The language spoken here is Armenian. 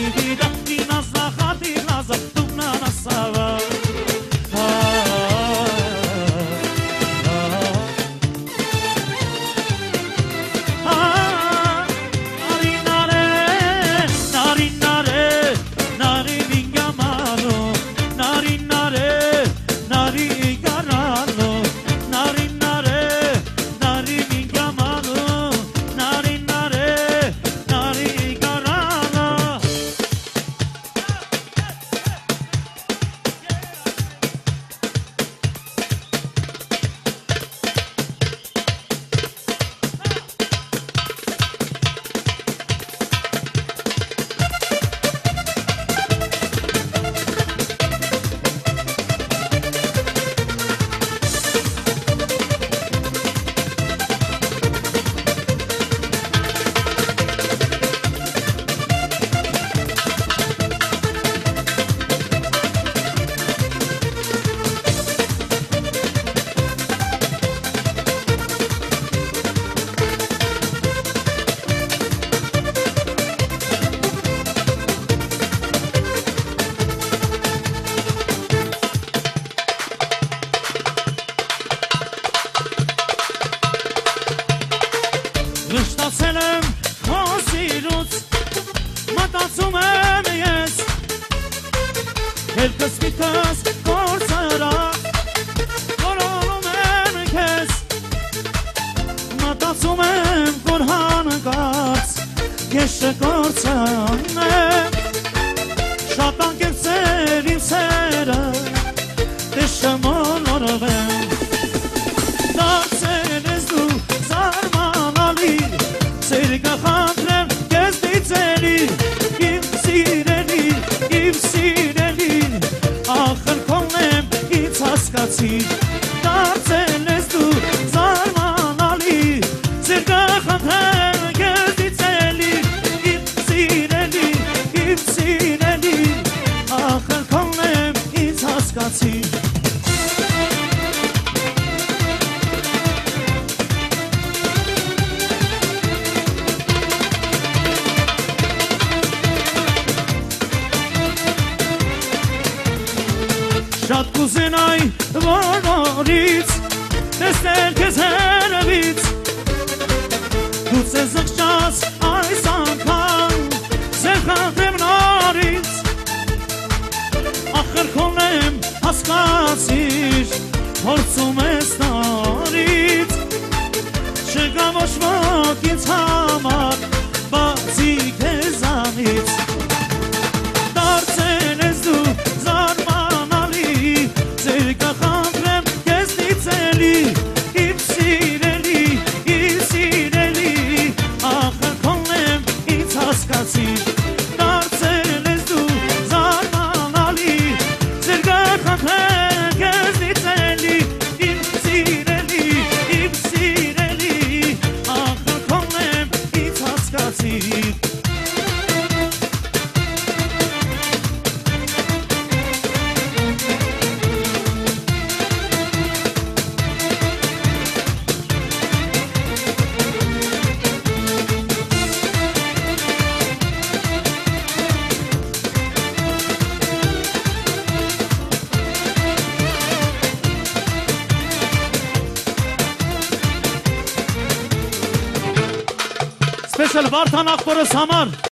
دیدم بی نازا خاطی نازا دمنا نصابا Վշտացել եմ քո սիրուց մտածում եմ ես Հերկս միտքս կործրա որոնում եմ քեզ Մտածում եմ որ հանկարծ ես չկործան եմ Շատ անկեղծեր իմ սերը դե չմոլորվեմ Դարձել ես դու զարմանալի Սերկա խանդրեմ կեզ դիցելի Իմ սիրելի Ախր կոնեմ ինձ հասկացի Դարձել ես դու զարմանալի Սերկա խանդրեմ կեզ դիցելի Իմ սիրելի Ախր կոնեմ ինձ հասկացի Շատ կուզենայի որ նորից տեսնել քեզ հեռվից Դու ցեզ զղջաս այս անգամ Սեր խնդրեմ նորից Ախր քոնեմ հասկացիր Փորձում ես նորից Չկա ոչ ոք ինձ համար Բացի քեզանից Դարձել ես դու Սերկա խանդրեմ կեզ դիցելի Իմ սիրելի Ախր կոնեմ ինձ հասկացի Դարձել ես դու զարմանալի Սերկա խանդրեմ կեզ դիցելի Իմ սիրելի Ախր կոնեմ ինձ հասկացի Special Vartan Akbar'ı Samar